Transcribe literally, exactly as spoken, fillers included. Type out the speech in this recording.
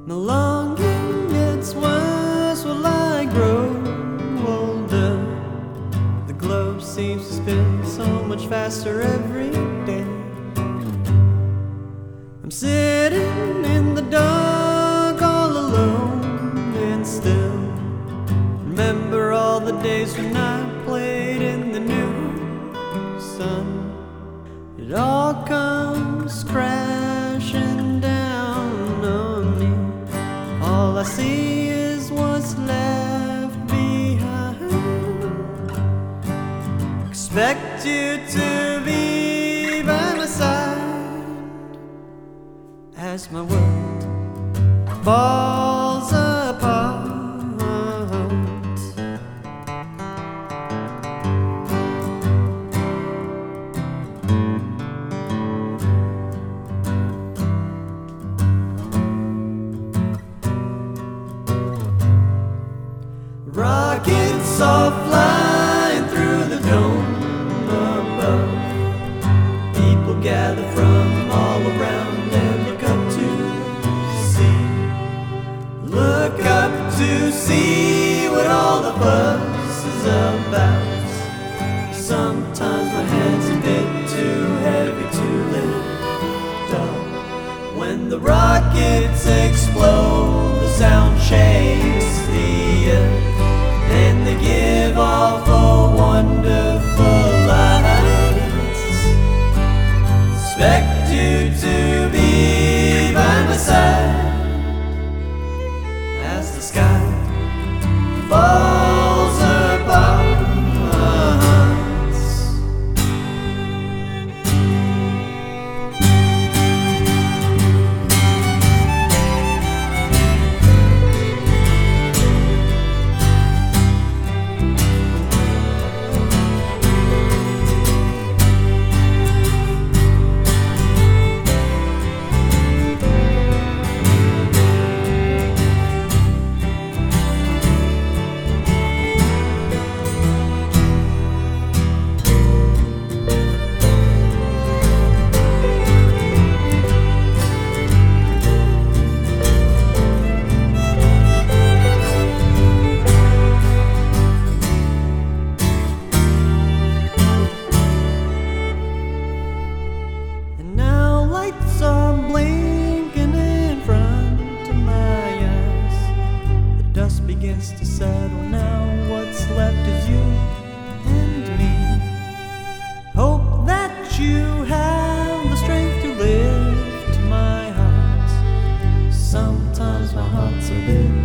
My longing gets worse while I grow older. The globe seems to spin so much faster every day. I'm sitting in the dark all alone and still remember all the days when I played in the new sun. It all comes crashing down on me. All I see is what's left behind. Expect you to be by my side as my world falls apart. Rockets are flying through the dome above. People gather from all around and look up to see. Look up to see what all the fuss is about. Sometimes my head's a bit too heavy to lift up. When the rockets explode, the sound shakes the earth, and they give off a wonderful light. Expect you to be by my side as the sky falls apart. Lights are blinking in front of my eyes. The dust begins to settle now. What's left is you and me. Hope that you have the strength to lift my heart. Sometimes my heart's a bit